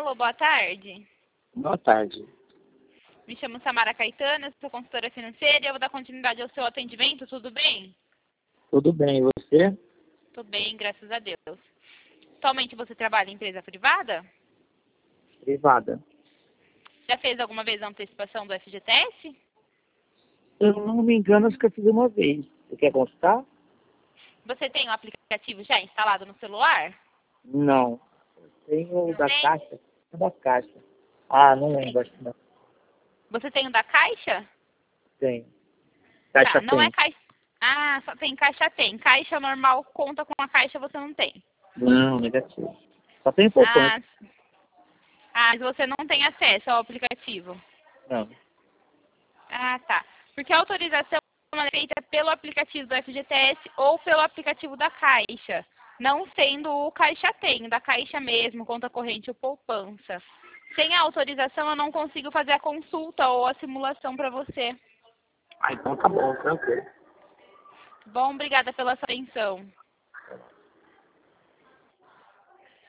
Alô, boa tarde. Boa tarde. Me chamo Samara Caetano, eu sou consultora financeira e eu vou dar continuidade ao seu atendimento, tudo bem? Tudo bem, e você? Tudo bem, graças a Deus. Atualmente você trabalha em empresa privada? Privada. Já fez alguma vez a antecipação do FGTS? Eu não me engano, acho que eu fiz uma vez. Você quer constar? Você tem o aplicativo já instalado no celular? Não. Eu tenho o Não da tem? Caixa. O da Caixa. Ah, não lembro, acho que não. Você tem o da Caixa? Tem. Caixa Tá, não é tem. Caixa. Ah, só tem Caixa tem. Caixa normal conta com a Caixa você não tem. Não, negativo. Só tem poupança. Ah, mas você não tem acesso ao aplicativo. Não. Ah, tá. Porque a autorização é feita pelo aplicativo do FGTS ou pelo aplicativo da Caixa. Não sendo o Caixa Tem, da Caixa mesmo, conta corrente ou poupança. Sem a autorização, eu não consigo fazer a consulta ou a simulação para você. Ah, então tá bom, tranquilo. Bom, obrigada pela sua atenção.